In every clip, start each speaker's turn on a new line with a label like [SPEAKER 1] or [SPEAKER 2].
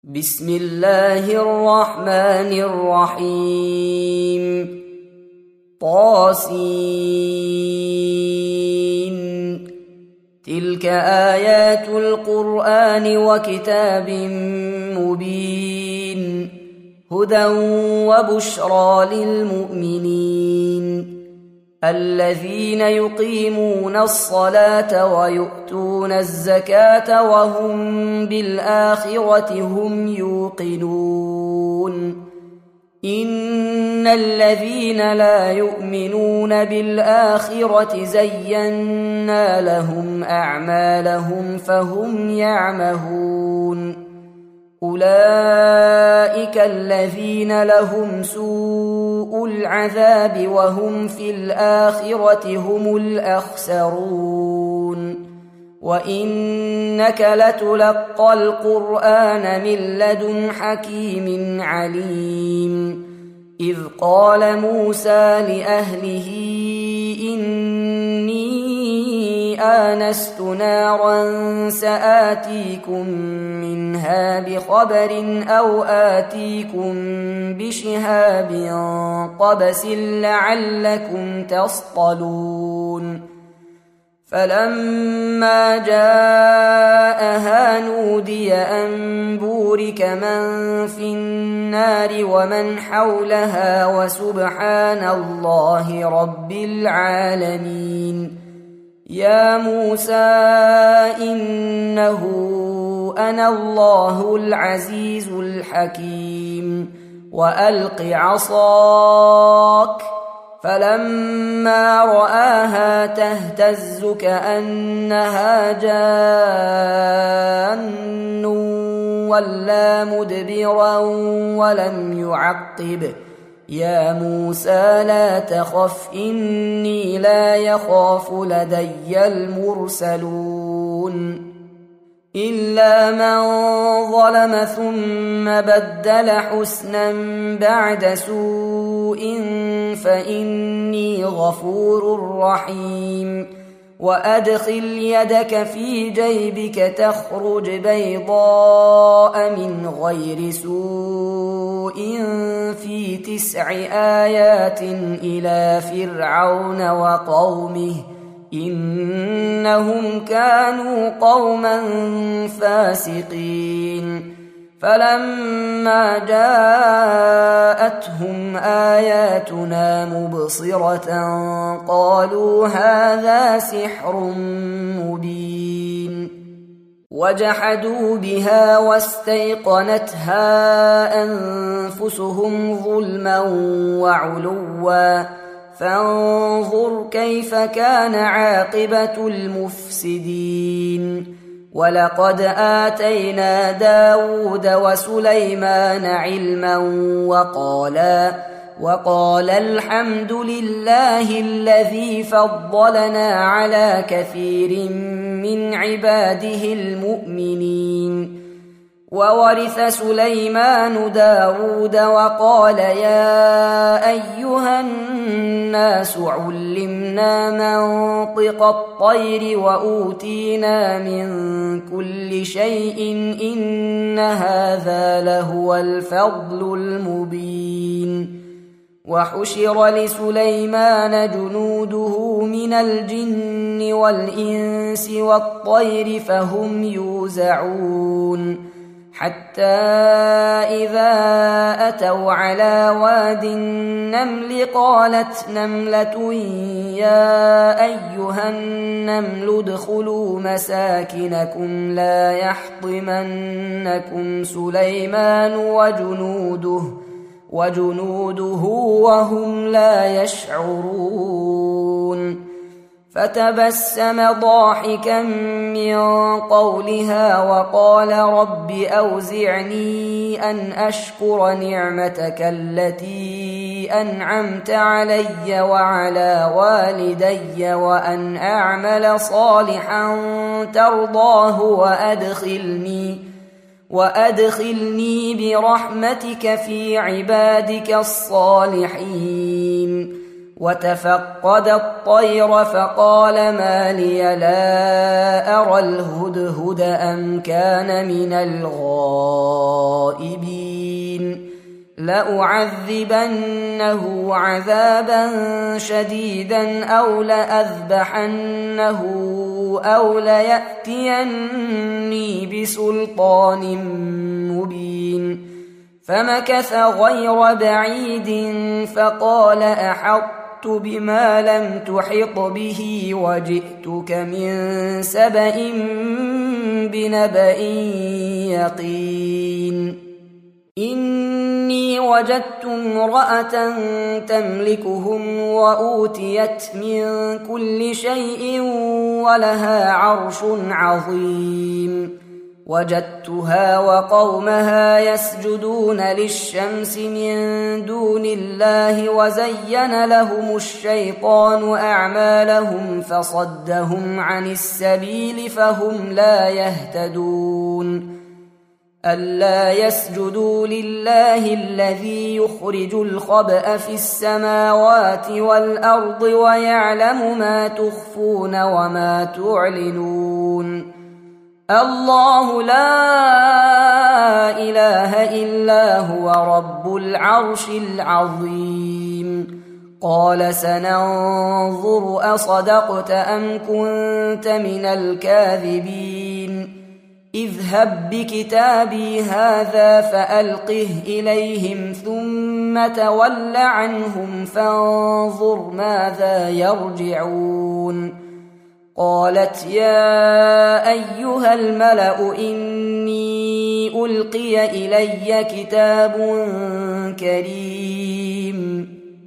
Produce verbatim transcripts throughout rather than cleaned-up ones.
[SPEAKER 1] بسم الله الرحمن الرحيم. طاسين. تلك آيات القرآن وكتاب مبين، هدى وبشرى للمؤمنين الذين يقيمون الصلاة ويؤتون الزكاة وهم بالآخرة هم يوقنون. إن الذين لا يؤمنون بالآخرة زينا لهم أعمالهم فهم يعمهون. أولئك الذين لهم سوء العذاب وهم في الآخرة هم الأخسرون. وإنك لتلقى القرآن من لدن حكيم عليم. إذ قال موسى لأهله إني آنست نارا سآتيكم منها بخبر أو آتيكم بشهاب قبس لعلكم تصطلون. فلما جاءها نودي أن بورك من في النار ومن حولها وسبحان الله رب العالمين. يا موسى إنه أنا الله العزيز الحكيم. وألق عصاك. فلما رآها تهتز كأنها جان ولا مدبرا ولم يعقب. يا موسى لا تخف إني لا يخاف لدي المرسلون. إلا من ظلم ثم بدل حسنا بعد سوء فإني غفور رحيم. وأدخل يدك في جيبك تخرج بيضاء من غير سوء في تسع آيات إلى فرعون وقومه إنهم كانوا قوما فاسقين. فلما جاءتهم آياتنا مبصرة قالوا هذا سحر مبين. وجحدوا بها واستيقنتها أنفسهم ظلما وعلوا فانظر كيف كان عاقبة المفسدين. ولقد آتينا داود وسليمان علما وقالا وقال الحمد لله الذي فضلنا على كثير من عباده المؤمنين. وورث سليمان داود وقال يا أيها الناس علمنا منطق الطير وأوتينا من كل شيء إن هذا لهو الفضل المبين. وحشر لسليمان جنوده من الجن والإنس والطير فهم يوزعون. حتى إذا أتوا على واد النمل قالت نملة يا أيها النمل ادخلوا مساكنكم لا يحطمنكم سليمان وجنوده وجنوده وهم لا يشعرون. فتبسم ضاحكا من قولها وقال رب أوزعني أن أشكر نعمتك التي أنعمت علي وعلى والدي وأن أعمل صالحا ترضاه وأدخلني وأدخلني برحمتك في عبادك الصالحين. وتفقد الطير فقال ما لي لا أرى الهدهد أم كان من الغائبين لأعذبنه عذابا شديدا أو لأذبحنه أو ليأتيني بسلطان مبين. فمكث غير بعيد فقال أحطت بما لم تحط به وجئتك من سبأ بنبأ يقين. إني وجدت امرأة تملكهم وأوتيت من كل شيء ولها عرش عظيم. وجدتها وقومها يسجدون للشمس من دون الله وزين لهم الشيطان أعمالهم فصدهم عن السبيل فهم لا يهتدون. ألا يسجدوا لله الذي يخرج الخبأ في السماوات والأرض ويعلم ما تخفون وما تعلنون. الله لا إله إلا هو رب العرش العظيم. قال سننظر أصدقت أم كنت من الكاذبين. اذهب بكتابي هذا فألقه إليهم ثم تول عنهم فانظر ماذا يرجعون. قالت يا أيها الملأ إني ألقي إلي كتاب كريم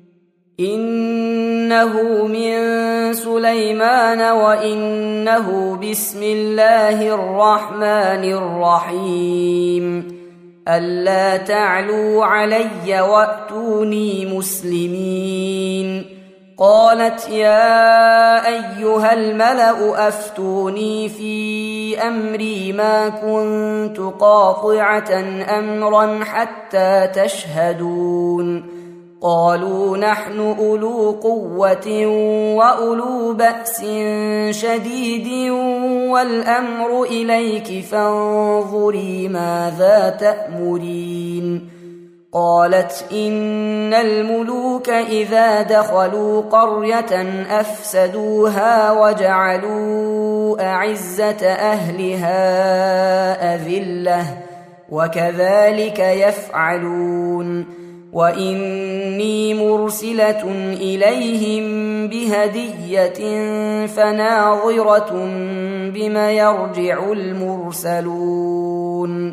[SPEAKER 1] إنه من سليمان وإنه بسم الله الرحمن الرحيم. ألا تعلوا علي وأتوني مسلمين. قالت يا أيها الملأ أفتوني في أمري ما كنت قاطعة أمرا حتى تشهدون. قالوا نحن أولو قوة وأولو بأس شديد والأمر إليك فانظري ماذا تأمرين. قالت إن الملوك إذا دخلوا قرية أفسدوها وجعلوا أعزة أهلها أذلة وكذلك يفعلون. وإني مرسلة إليهم بهدية فناظرة بما يرجع المرسلون.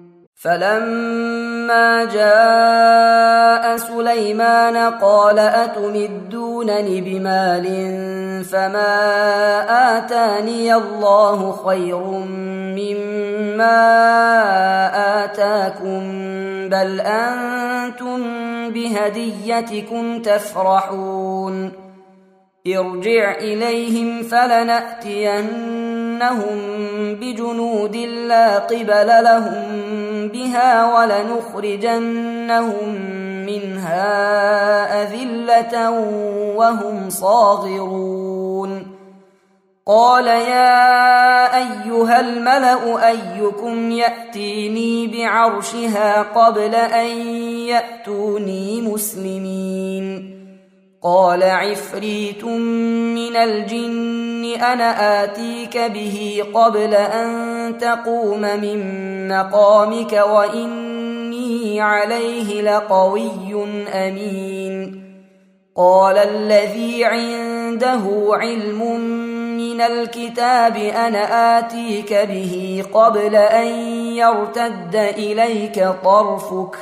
[SPEAKER 1] فلما جاء سليمان قال أتمدونني بمال فما آتاني الله خير مما آتاكم بل أنتم بهديتكم تفرحون. ارجع إليهم فلنأتينهم بجنود لا قبل لهم بها ولنخرجنهم منها أذلة وهم صاغرون. قال يا أيها الملأ أيكم يأتيني بعرشها قبل أن يأتوني مسلمين. قال عفريت من الجن أنا آتيك به قبل أن تقوم من مقامك وإني عليه لقوي أمين. قال الذي عنده علم من الكتاب أنا آتيك به قبل أن يرتد إليك طرفك.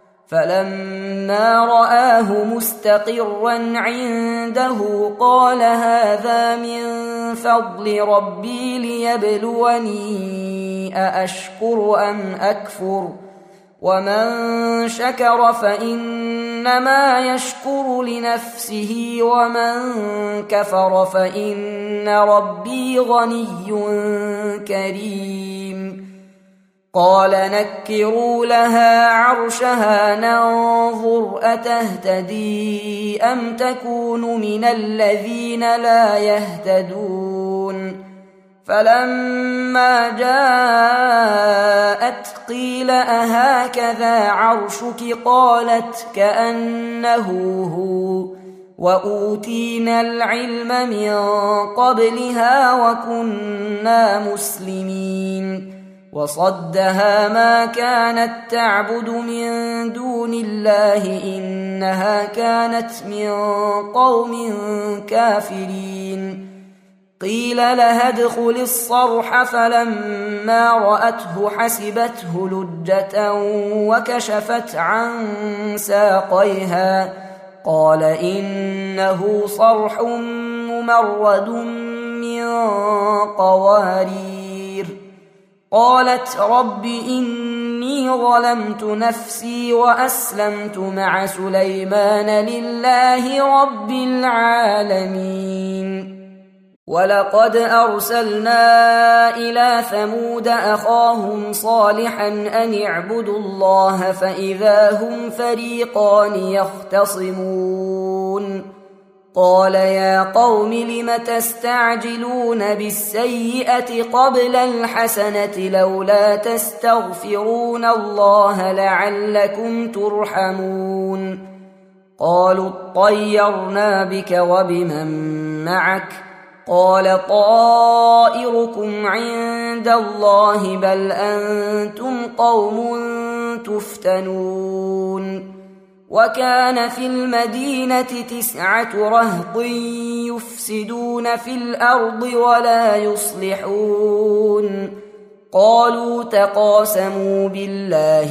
[SPEAKER 1] فلما رآه مستقرا عنده قال هذا من فضل ربي ليبلوني أأشكر أم أكفر. ومن شكر فإنما يشكر لنفسه ومن كفر فإن ربي غني كريم. قال نكروا لها عرشها ننظر أتهتدي أم تكون من الذين لا يهتدون. فلما جاءت قيل أهكذا عرشك قالت كأنه هو وأوتينا العلم من قبلها وكنا مسلمين وصدها ما كانت تعبد من دون الله إنها كانت من قوم كافرين قيل لها ادخل الصرح فلما رأته حسبته لجة وكشفت عن ساقيها قال إنه صرح ممرد من قوارير قالت رب إني ظلمت نفسي وأسلمت مع سليمان لله رب العالمين ولقد أرسلنا إلى ثمود أخاهم صالحا أن اعبدوا الله فإذا هم فريقان يختصمون قال يا قوم لم تستعجلون بالسيئة قبل الحسنة لولا تستغفرون الله لعلكم ترحمون قالوا اطيرنا بك وبمن معك قال طائركم عند الله بل أنتم قوم تفتنون وكان في المدينة تسعة رهط يفسدون في الأرض ولا يصلحون قالوا تقاسموا بالله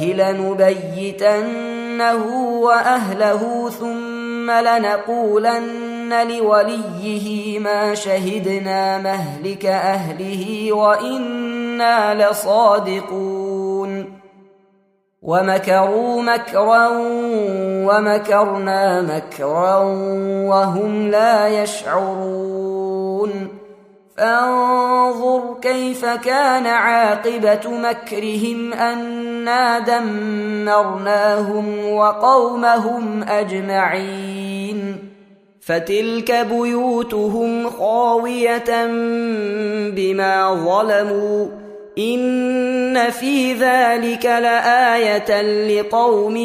[SPEAKER 1] لنبيتنه وأهله ثم لنقولن لوليه ما شهدنا مهلك أهله وإنا لصادقون ومكروا مكرا ومكرنا مكرا وهم لا يشعرون فانظر كيف كان عاقبة مكرهم أنا دمرناهم وقومهم أجمعين فتلك بيوتهم خاوية بما ظلموا إن في ذلك لآية لقوم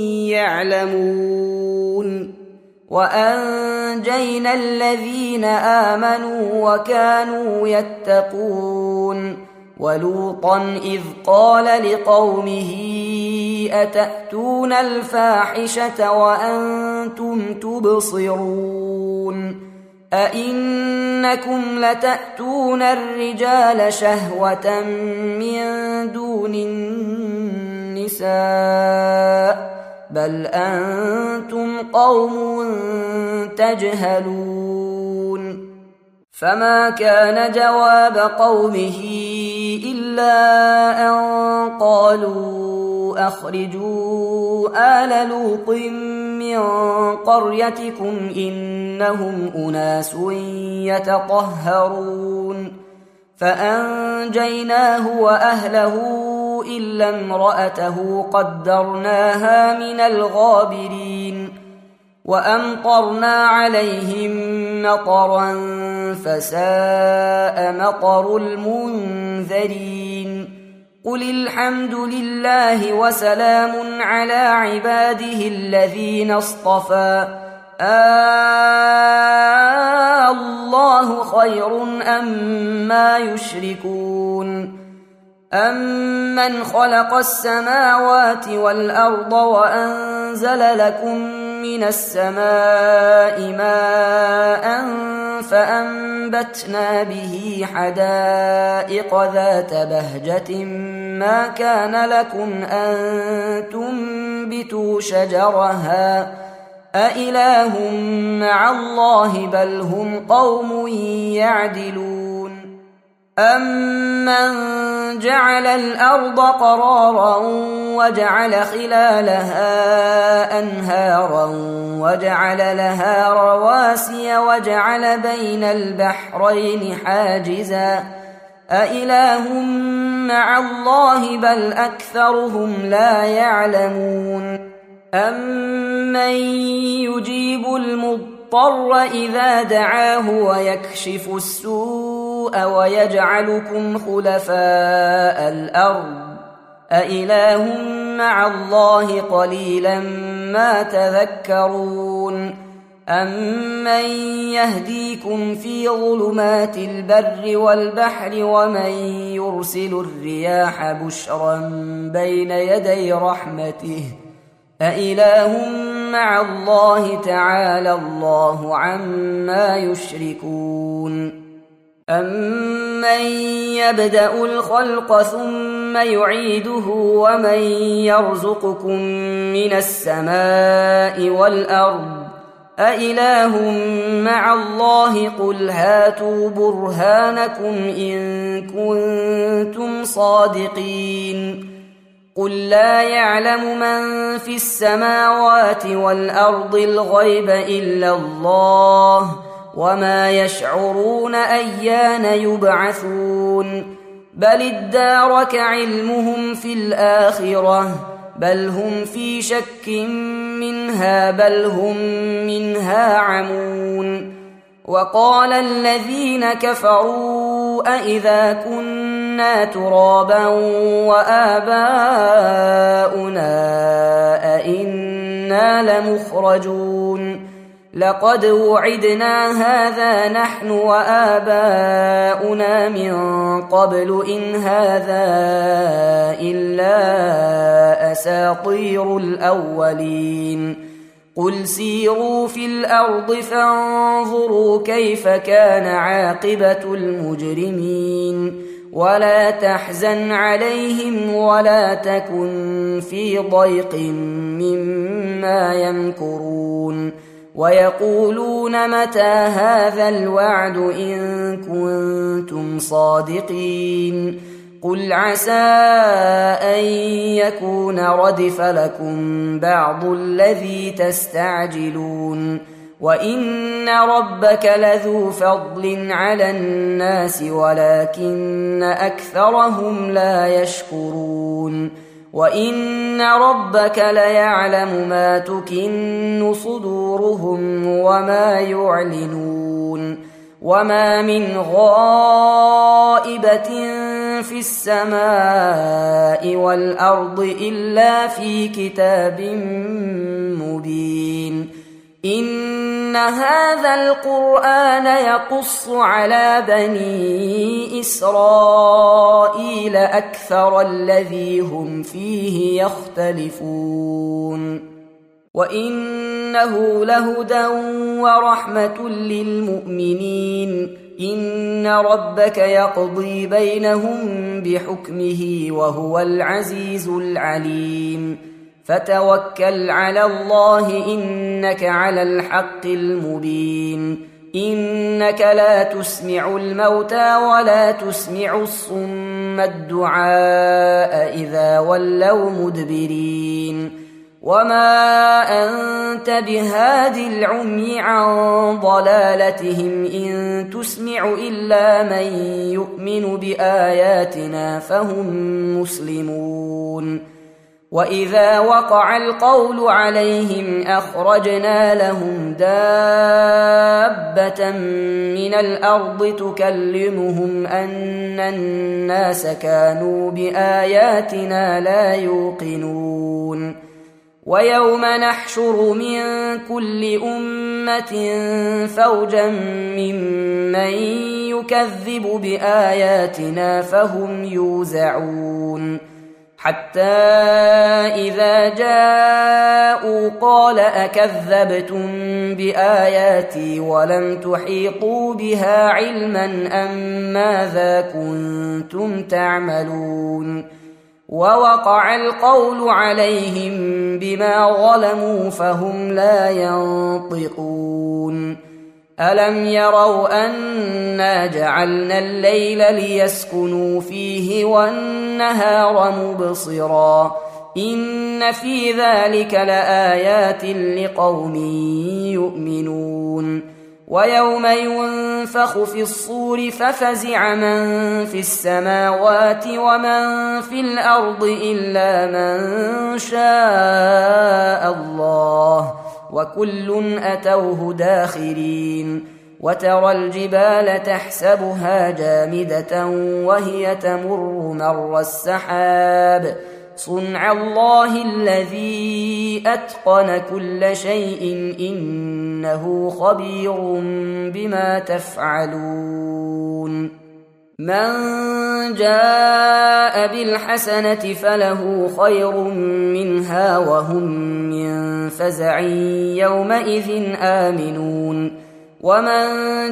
[SPEAKER 1] يعلمون وأنجينا الذين آمنوا وكانوا يتقون ولوطا إذ قال لقومه أتأتون الفاحشة وأنتم تبصرون أئنكم لتأتون الرجال شهوة من دون النساء بل أنتم قوم تجهلون فما كان جواب قومه إلا أن قالوا أخرجوا آل لوط من قريتكم إنهم أناس يتطهرون فأنجيناه وأهله إلا امرأته قدرناها من الغابرين وأمطرنا عليهم مطرا فساء مطر المنذرين قل الحمد لله وسلام على عباده الذين اصطفى آه الله خير أما يشركون أمن خلق السماوات والأرض وأنزل لكم من السماء ماء فأنبتنا به حدائق ذات بهجة ما كان لكم أن تنبتوا شجرها أإله مع الله بل هم قوم يعدلون أمن جعل الأرض قرارا وجعل خلالها أنهارا وجعل لها رواسي وجعل بين البحرين حاجزا أإله مع الله بل أكثرهم لا يعلمون أمن يجيب المضطر المضطر إذا دعاه ويكشف السوء ويجعلكم خلفاء الأرض أإله مع الله قليلا ما تذكرون أمن يهديكم في ظلمات البر والبحر ومن يرسل الرياح بشرا بين يدي رحمته أإله مع الله تعالى الله عما يشركون أمن يبدأ الخلق ثم يعيده ومن يرزقكم من السماء والأرض أإله مع الله قل هاتوا برهانكم إن كنتم صادقين قل لا يعلم من في السماوات والأرض الغيب إلا الله وما يشعرون أيان يبعثون بل ادارك علمهم في الآخرة بل هم في شك منها بل هم منها عمون وقال الذين كفروا أإذا كنا ترابا وآباؤنا أإنا لمخرجون لقد وعدنا هذا نحن وآباؤنا من قبل إن هذا إلا أساطير الأولين قل سيروا في الأرض فانظروا كيف كان عاقبة المجرمين ولا تحزن عليهم ولا تكن في ضيق مما يمكرون ويقولون متى هذا الوعد إن كنتم صادقين قل عسى أن يكون ردف لكم بعض الذي تستعجلون وإن ربك لذو فضل على الناس ولكن أكثرهم لا يشكرون وإن ربك ليعلم ما تكن صدورهم وما يعلنون وما من غائبة في السماء والأرض إلا في كتاب مبين إن هذا القرآن يقص على بني إسرائيل أكثر الذي هم فيه يختلفون وإنه لهدى ورحمة للمؤمنين إن ربك يقضي بينهم بحكمه وهو العزيز العليم فتوكل على الله إنك على الحق المبين إنك لا تسمع الموتى ولا تسمع الصم الدعاء إذا ولوا مدبرين وما أنت بهاد العمي عن ضلالتهم إن تسمع إلا من يؤمن بآياتنا فهم مسلمون وإذا وقع القول عليهم أخرجنا لهم دابة من الأرض تكلمهم أن الناس كانوا بآياتنا لا يوقنون ويوم نحشر من كل أمة فوجا ممن يكذب بآياتنا فهم يوزعون حتى إذا جاءوا قال أكذبتم بآياتي ولم تحيطوا بها علما أم ماذا كنتم تعملون ووقع القول عليهم بما ظلموا فهم لا ينطقون ألم يروا أنا جعلنا الليل ليسكنوا فيه والنهار مبصرا إن في ذلك لآيات لقوم يؤمنون ويوم ينفخ في الصور ففزع من في السماوات ومن في الأرض إلا من شاء الله وكل أتوه داخرين وترى الجبال تحسبها جامدة وهي تمر مر السحاب صنع الله الذي أتقن كل شيء إنه خبير بما تفعلون من جاء بالحسنة فله خير منها وهم من فزع يومئذ آمنون ومن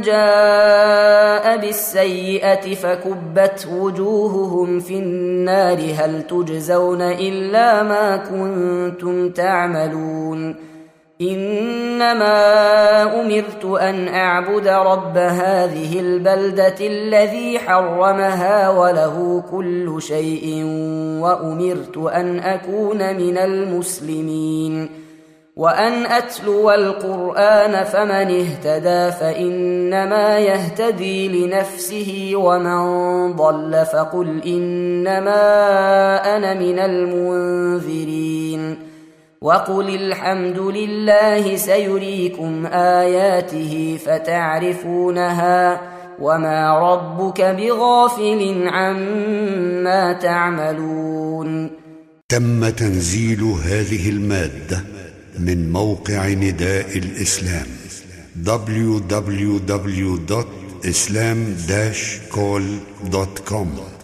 [SPEAKER 1] جاء بالسيئة فكبت وجوههم في النار هل تجزون إلا ما كنتم تعملون إنما أمرت أن أعبد رب هذه البلدة الذي حرمها وله كل شيء وأمرت أن أكون من المسلمين وأن أتلو القرآن فمن اهتدى فإنما يهتدي لنفسه ومن ضل فقل إنما أنا من المنذرين وقل الحمد لله سيريكم آياته فتعرفونها وما ربك بغافل عما تعملون.
[SPEAKER 2] تم تنزيل هذه المادة من موقع نداء الإسلام دبليو دبليو دبليو دوت إسلام داش كول دوت كوم.